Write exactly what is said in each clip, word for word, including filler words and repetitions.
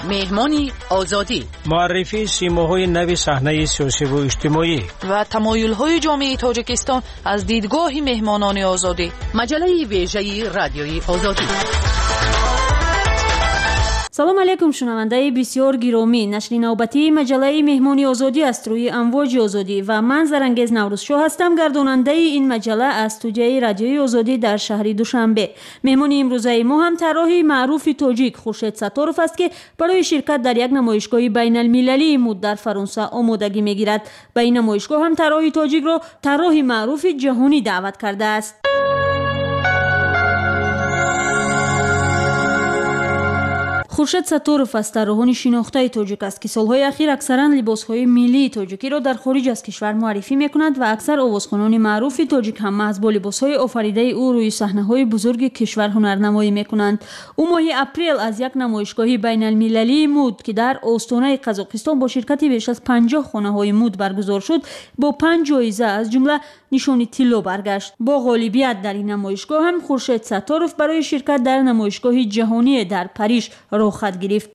مهمانی آزادی، معرفی سیماهای نوی صحنه سیاسی و اجتماعی و تمایل‌های جامعه تاجیکستان از دیدگاه مهمانان آزادی. مجله ویژه رادیوی آزادی. سلام علیکم شنونده بسیار گرامی. نشر نوبتی مجله مهمانی آزادی است روی امواج آزادی و من زرنگیز نوروزشو هستم، گرداننده این مجله از استودیوی رادیوی آزادی در شهر دوشنبه. مهمان امروزه ما هم طراح معروف تاجیک خورشید ستاروف است که برای شرکت در یک نمایشگاه بین المللی مود در فرانسه آمادگی میگیرد. به این نمایشگاه هم طراح تاجیک را طراح معروف جهانی دعوت کرده است. خورشید ستاروف از طراحان شناخته تاجیک است که سالهای اخیر اکثرا لباسهای ملی تاجیکی را در خارج از کشور معرفی میکند و اکثر آوازخوانان معروف تاجیک هم محض با لباسهای آفریده او روی صحنه‌های بزرگ کشور هنرنمایی میکنند. او ماه اپریل از یک نمایشگاه بین المللی مود که در استان قزاقستان با شرکت بیش از پنجاه خانه‌های مود برگزار شد با پنج جایزه از جمله نشان طلا برگشت. با غالبیت در این نمایشگاه هم خورشید ستاروف برای شرکت در نمایشگاه جهانی در پاریس خط گرفت.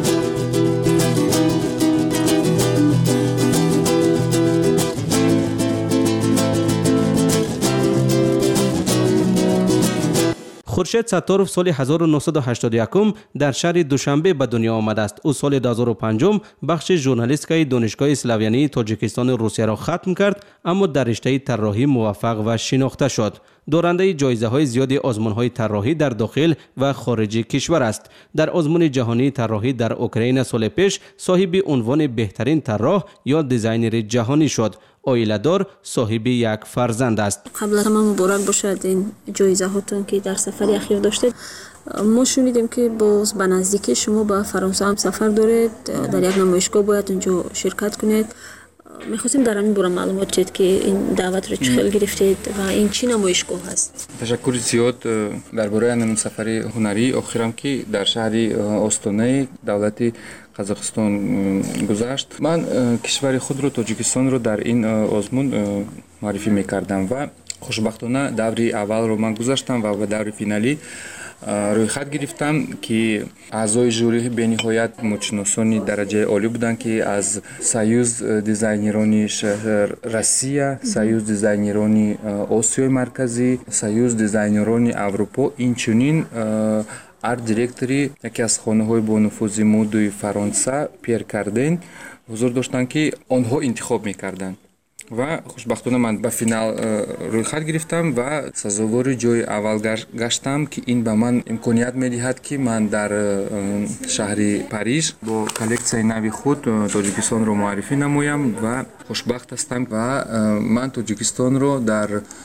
خورشید ستاروف سال هزار و نهصد و هشتاد و یک در شهر دوشنبه به دنیا آمده است. او سال دو هزار و پنج بخش ژورنالیستیک دانشگاه اسلاویانی تاجیکستان روسیه را ختم کرد، اما در رشته طراحی موفق و شناخته شد. دارنده جایزه های زیادی آزمون های طراحی در داخل و خارج کشور است. در آزمون جهانی طراحی در اوکراین سال پیش صاحب عنوان بهترین طراح یا دیزاینر جهانی شد. عائله‌دار، صاحب یک فرزند است. قبل از همه مبارک باشد این جایزه هاتون که در سفر اخیر داشتید. ما شنیدیم که باز به نزدیکی شما به فرانسه هم سفر دارید، در یک نمایشگاه باید اونجا شرکت کنید. میخواستیم در همین باره معلومات چید که این دعوت رو چه خیلی گرفتید و این چی نمایشگاه هست؟ تشکر زیاد درباره این سفر هنری اخیرم که در شهر استانه دولت قزاقستان گذشت. من کشور خود رو تاجیکستان رو در این آزمون معرفی میکردم و خوشبختانه دوری اول رو من گذاشتم و به دور فینالی روی خط گرفتم که اعضای ژوری به نهایت متشناسانی درجه عالی بودند که از سایوز دیزاینرانی شهر روسیه، سایوز دیزاینرانی آسیای مرکزی، سایوز دیزاینرانی اروپا، اینچنین آرت دیرکتوری یکی از خانه‌های با نفوذ مدوی فرانسه پیر کردن حضور داشتند که آنها انتخاب می‌کردند و خوشبختانه من به فینال روی خط گرفتم و سزاوار جای اول گشتم که این به من امکانیت میدهد که من در شهر پاریس با کلکسیون نوی خود تاجیکستان رو معرفی نمایم و خوشبخت هستم و من تاجیکستان رو در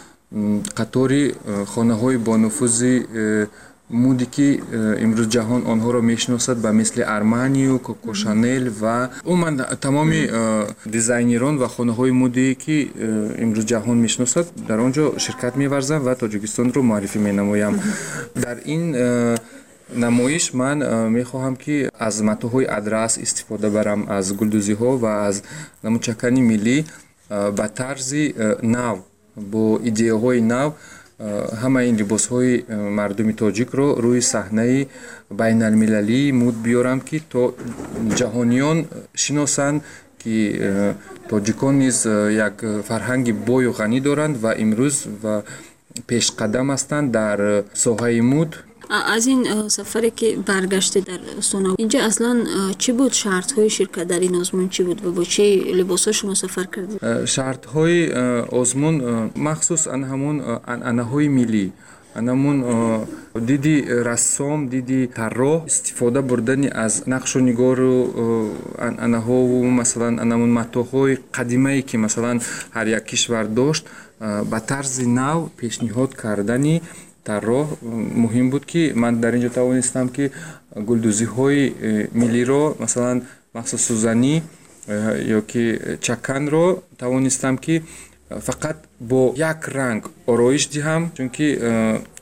قطار خانه‌های با نفوذ مودی که امروز جهان آنها را میشناسد به مثل ارمانی و کوکو شانل و عموما تمام دیزاینران و خانه های مودی که امروز جهان میشناسد در آنجا شرکت میورزم و تاجیکستان رو معرفی مینمایم. در این نمایش من میخواهم که از متاحهای ادرس استفاده برم، از گلدوزی ها و از نمودچکانی ملی به طرز نو با ایده های نو همه این لباس های مردم تاجیک رو روی صحنه بین المللی مود بیارم که تا جهانیان شناسند که تاجیکان نیز یک فرهنگ بای و غنی دارند و امروز و پیش قدم هستند در ساحه مود. از این سفری که برگشته در استان اینجا اصلا چی بود؟ شرط های شرکت در این آزمون چی بود و با چه لباس ها شما سفر کردید؟ شرط های آزمون مخصوص ان همون انانه های ملی، انمون دیدی رسام، دیدی طراح استفاده بردن از نقش و نگار و انانه ها و مثلا انمون متاحهای قدیمی که مثلا هر یک کشور داشت به طرز نو پیشنهاد کردنی طراح مهم بود که من در اینجا توانستم که گلدوزی های ملی رو مثلا مخصوص سوزنی یا که چکن رو توانستم که فقط با یک رنگ آرایش دهم، چون که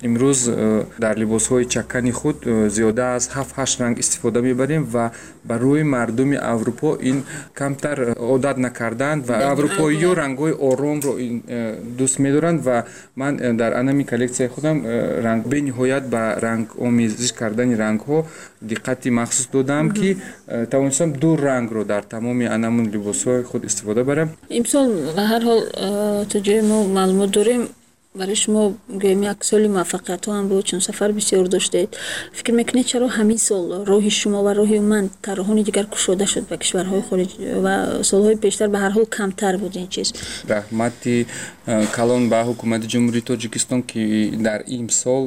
имрӯз дар либосҳои чаккани худ зиёда аз ҳафт ҳашт ранг истифода мебарем ва ба рӯи мардуми Аврупо ин камтар одат накарданд ва аврупоиё рангҳои оромро дӯст медоранд ва ман дар анами коллексияи худам ранг бениҳоят ба рангомезиш кардани рангҳо диққати махсус додам ки тавонистам ду рангро дар тамоми анамун либосҳои худ истифода барам. имсол ба ҳар ҳол то ҷои мо маълумот дорем барои шумо гӯем як соли муваффақиятҳо ҳам буд, чун сафар бисёр доштед. Фикр мекунед чаро ҳамин сол роҳи шумо ва роҳи ман тарҳони дигар кушода шуд ба кишварҳои хориҷ ва солҳои пештар ба ҳар ҳол камтар буд ин чиз? раҳмати калон ба ҳукумати ҷумҳурии Тоҷикистон ки дар имсол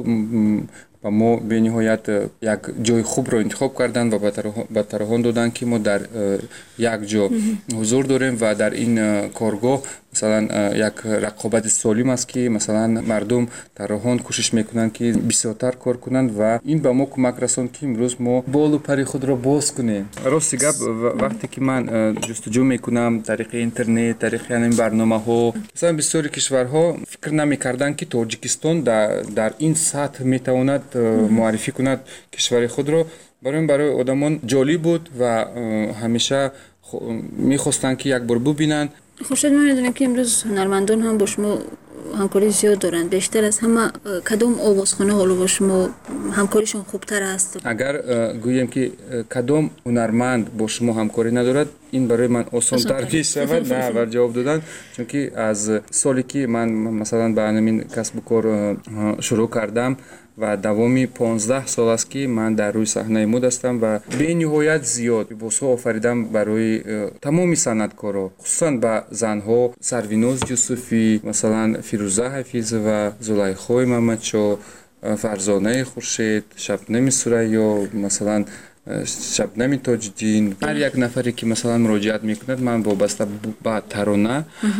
ва мо бениҳоят як ҷои хубро интихоб карданд ва ба тарҳон доданд ки мо дар як ҷо ҳузур дорем ва дар ин коргоҳ масалан як рақобати солим аст ки масалан мардум тарҳон кӯшиш мекунанд ки бисёртар кор кунанд ва ин ба мо кӯмак расонд ки имрӯз мо болу пари худро боз кунем. Рости гап вақте ки ман ҷустуҷӯ мекунам тариқи интернет, тариқи ин барномаҳо, масалан бисёри кишварҳо фикр намекарданд ки Тоҷикистон дар ин сатҳ метавонад муаррифӣ кунад кишвари худро. барои барои одамон ҷолиб буд ва ҳамеша мехостанд ки якбор бубинанд. хуршед мо медонем ки имрӯз ҳунармандон ҳам бо шумо ҳамкорӣ зиёд доранд. бештар аз ҳама кадом овозхона ҳоло бо шумо ҳамкоришон хубтар аст? агар гӯем ки кадом ҳунарманд бо шумо ҳамкорӣ надорад, ин барои ман осонтар мешавад на бар ҷавоб додан, чунки аз соле ки ман масалан ба анамин касбу кор шурӯъ кардам ва давоми понздаҳ сол аст ки ман дар рӯи саҳнаи муд ҳастам ва бениҳоят зиёд либосҳо офаридам барои тамоми санъаткорҳо, хусусан ба занҳо, Сарвиноз Юсуфӣ, масалан Фирӯза Ҳафизова, Зулайхои Маҳмадшо, Фарзонаи Хуршед, Шабнами Сурайё, масалан Шабнами Тоҷиддин. ҳар як нафаре ки масалан муроҷиат мекунад, ман вобаста ба тарона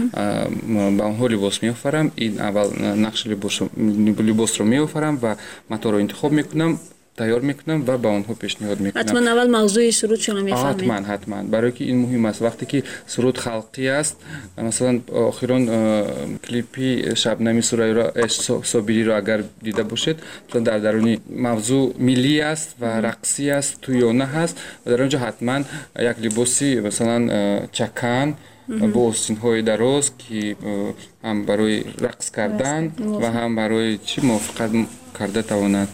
ба онҳо либос меофарам. ин аввал нақши либосро меофарам ва маторо интихоб мекунам, тайёр мекунам ва ба онҳо пешниҳод мекунам. ҳатман аввал мавзӯи сурудшона мефаҳмед? ҳатман ҳатман барое ки ин муҳим аст. вақте ки суруд халқӣ аст, масалан охирон клипи Шабнами Сурайёро Собириро агар дида бошед, дар даруни мавзӯъ миллӣ аст ва рақсӣ аст, туёна ҳаст ва дар онҷо ҳатман як либоси масалан чакан бо остинҳои дароз ки ҳам барои рақс кардан ва ҳам барои чӣ мувофиқат карда тавонад.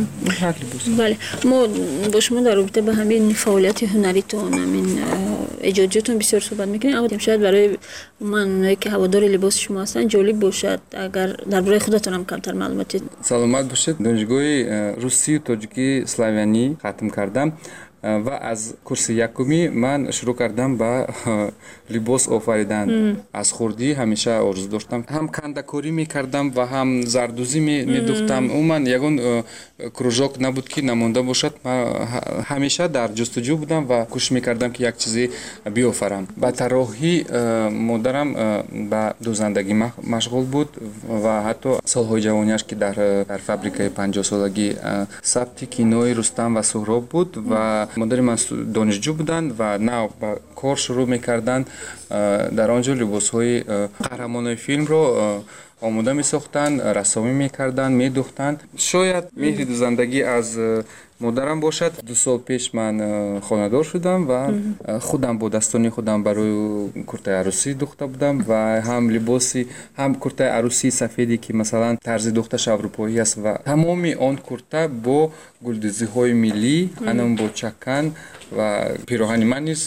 бале, мо бо шумо дар робита ба ҳамин фаъолияти ҳунаритон, ҳамин эҷодиётон бисёр суҳбат мекунем. аммо шояд барои умуман онҳое ки ҳаводори либоси шумо ҳастанд ҷолиб бошад агар дар бораи худатон ҳам камтар маълумоти. саломат бошед. донишгоҳи русию тоҷикии славянӣ хатм кардам ва аз курси якумӣ ман шурӯъ кардам ба либос офаридан. аз хурдӣ ҳамеша орзу доштам, ҳам кандакорӣ мекардам ва ҳам зардӯзӣ медӯхтам. умуман ягон кружок набуд ки намонда бошад. ман ҳамеша дар ҷустуҷӯ будам ва кӯшиш мекардам ки як чизе биёфарам. ба тарроҳӣ модарам ба дӯзандагӣ машғул буд ва ҳатто солҳои ҷавониаш ки дар фабрикаи панҷоҳсолагӣ сабти кинои Рустам ва Суҳроб буд ва модари ман донишҷӯ буданд ва нав ба кор шурӯъ мекарданд. дар он ҷо либосҳои қаҳрамонои филмро омода месохтанд, рассомӣ мекарданд, медӯхтанд. шояд меҳри дӯзандагӣ аз модарам бошад. ду сол пеш ман хонадор шудам ва худам бо дастони худам барои куртаи арӯсӣ дӯхта будам ва ҳам либоси ҳам куртаи арӯсии сафеде ки масалан тарзи дӯхташ аврупоӣ аст ва тамоми он курта бо гулдузиҳои миллӣ, анам бо чакан ва пироҳани ман низ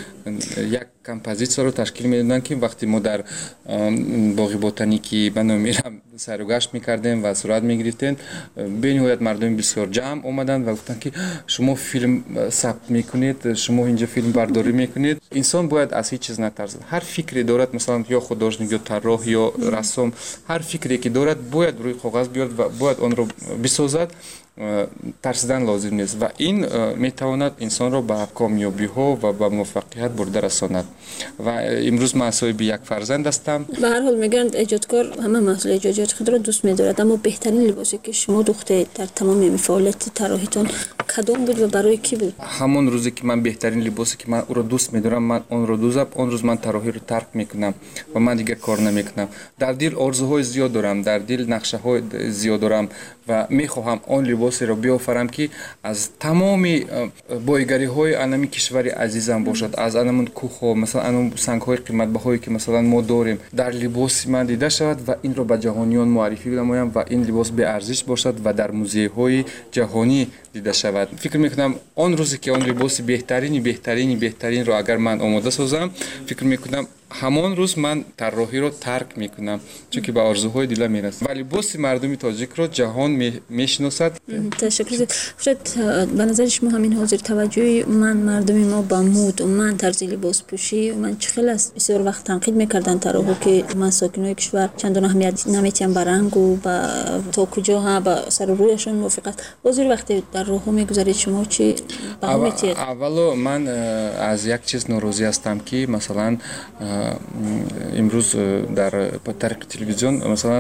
як композитсияро ташкил медоданд ки вақте мо дар боғи ботаникӣ ба номерам сайру гашт мекардем ва сурат мегирифтем, бениҳоят мардуми бисёр ҷамъ омаданд ва гуфтанд ки шумо филм сабт мекунед, шумо инҷо филм бардорӣ мекунед. инсон бояд аз ҳеҷ чиз натарсад. ҳар фикре дорад, масалан ё художник ё тарроҳ ё рассом, ҳар фикре ки дорад бояд рӯи коғаз биёрад ва бояд онро бисозад. тарсидан лозим нест ва ин метавонад инсонро ба комёбиҳо ва ба муваффақият бурда расонад. ва имрӯз ман соҳиби як фарзанд ҳастам. ба ҳар ҳол мегӯянд эҷодкор ҳама маҳсули эҷодиёти худро дӯст медорад, аммо беҳтарин либосе ки шумо дӯхтед дар тамоми фаъолияти тарроҳитон кадом буд ва барои кӣ буд? ҳамон рӯзе ки ман беҳтарин либосе ки ман ӯро дӯст медорам, ман онро дӯзам, он рӯз ман тарроҳиро тарк мекунам ва ман дигар кор намекунам. дар дил орзуҳои зиёд дорам, дар дил нақшаҳои зиёд дорам و میخواهم آن لباسی را بیافرم که از تمام بایگری های انمی کشور عزیزم باشد، از انمون کوه مثلا انم سنگ های قیمت بهایی که مثلا ما داریم در لباس من دیده شود و این را به جهانیان معرفی نمایم و این لباس به ارزش باشد و در موزه های جهانی دیده شود. فکر میکنم آن روزی که آن لباس بهترینی بهترینی بهترین را اگر من آماده سازم، فکر میکنم همان روز من طراحی رو ترک میکنم، چون که به آرزوهای دلم میرسم و لباس مردمی تاجیک رو جهان میشناسد. تشکر. شاید به نظر شما همین حاضر توجهی من مردمی ما با مود و من طرز لباس پوشی و من چه خیلی است بسیار وقت تنقید میکردن طراحا که من ساکنای کشور چندان اهمیت نمیتیم به رنگ و با تا کجا ها با سر رویشون موافقت. حاضر وقتی در راهو میگذارید شما چی به میتید؟ اولو من از یک چیز ناراضی هستم که مثلا امروز در طریق تلویزیون مثلا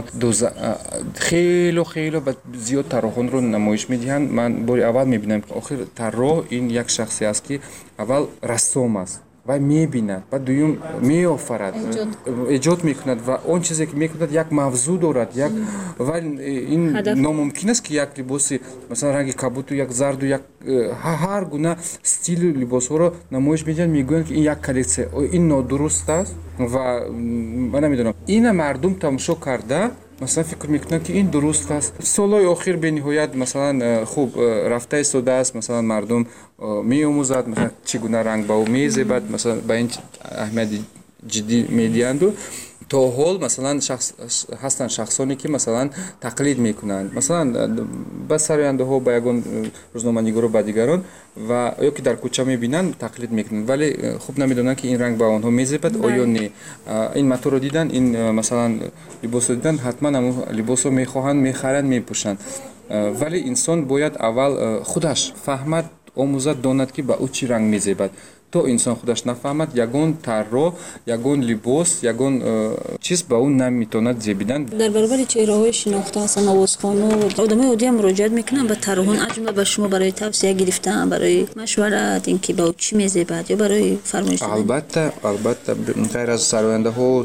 خیلی خیلی زیاد طراحان رو نمایش میدهند. من باری اول میبینم که آخر طراح این یک شخصی است که اول رسام است و میبیند و دوم میآفرد، ایجاد میکند و اون چیزی که میکند یک موضوع دارد یک و این ناممکن است که یک لباسی مثلا رنگ کبوت و یک زرد و یک هر گونه استیل لباس ها رو نمایش میدن، میگویند که این یک کلکسی، این نادرست است و من نمیدونم این مردم تماشا کرده مثلا فکر میکنن که این درست است. سالهای آخر به نهایت مثلا خوب رفته ایستاده است، مثلا مردم میآموزد مثلا چگونه رنگ به او میزیبد، مثلا به این اهمیت جدی میدهند و تا حال مثلا شخص هستن شخصانی که مثلا تقلید میکنند، مثلا به سراینده ها با یگان روزنامه‌نگار و با دیگران و یا که در کوچه میبینن تقلید میکنند، ولی خوب نمیدونن که این رنگ به آنها میزیبد آیا نه. این متو رو دیدن، این مثلا لباس رو دیدن، حتما هم لباس رو میخواهند میخرند میپوشند، ولی انسان باید اول خودش فهمد آموزد داند که به او چی رنگ میزیبد. تو انسان خودش نفهمد یگان طراح یگان لباس یگان چیز به اون نمیتواند زیبیدن. در برابر چهره‌های شناخته هستن آوازخوان‌ها و آدمای عادی هم مراجعت میکنن به طراحان، از جمله به شما برای توصیه گرفتن، برای مشورت اینکه با چی میزیبد یا برای فرمایش دادن؟ البته البته غیر از سراینده ها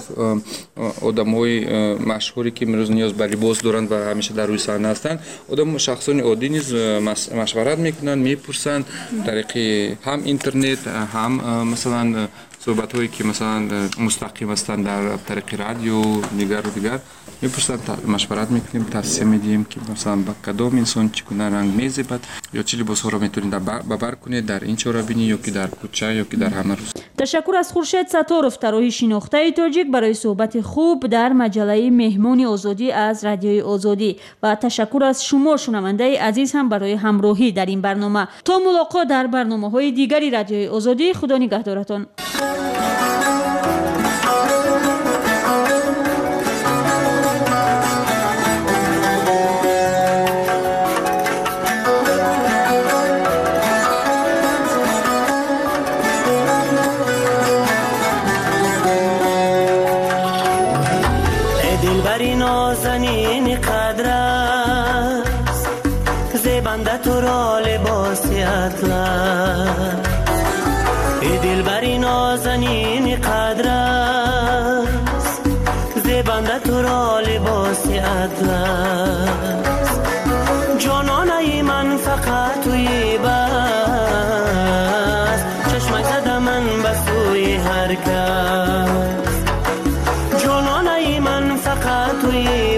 آدم‌های مشهوری که امروز نیاز به لباس دارند و همیشه در روی صحنه هستند، آدم شخصان عادی نیز مشورت میکنن، میپرسن طریق هم اینترنت هم مثلا صحبت هایی که مثلا مستقیم هستند در طریق رادیو دیگر و دیگر میپرسن، مشورت میکنیم، توصیه میدیم که مثلا با کدام انسان چگونه رنگ میزیبد یا چه لباس ها رو میتونید ببر کنید در این چهاربینی یا که در کوچه یا که در همه روز. تشکر از خورشید ستارов طراح شناخته تاجیک برای صحبت خوب در مجله مهمون آزادی از رادیوی آزادی و تشکر از شما شنونده عزیز هم برای همراهی در این برنامه. تا ملاقات در برنامه‌های دیگری رادیوی آزادی، خدا نگهدارتان. نازنین قدر است زیبنده تو را لباسی اطلس، ای دلبری نازنین قدر است زیبنده تو را لباسی اطلس، جانانه من فقط توی بس، چشمک زده من به سوی هر کس، جانانه من فقط توی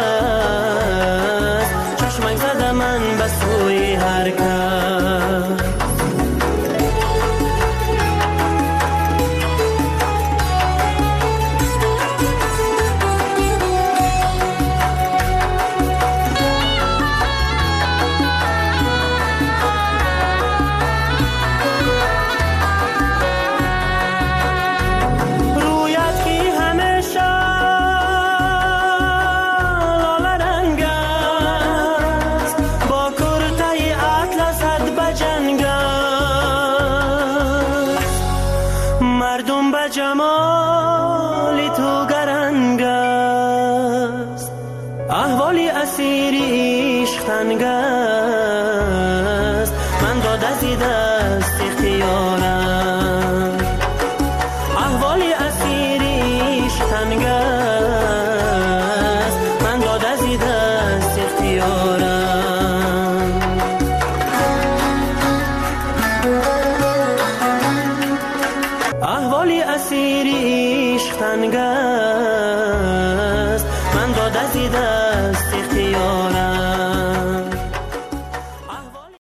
بس، چشمک زده من به سوی هر کس. جمال تو گرنگ است، احوالی اسیری عشق تنگ است، من داده زی دست اختیارم، احوالی اسیری عشق تنگ است، من داده زی دست اختیارم. نگر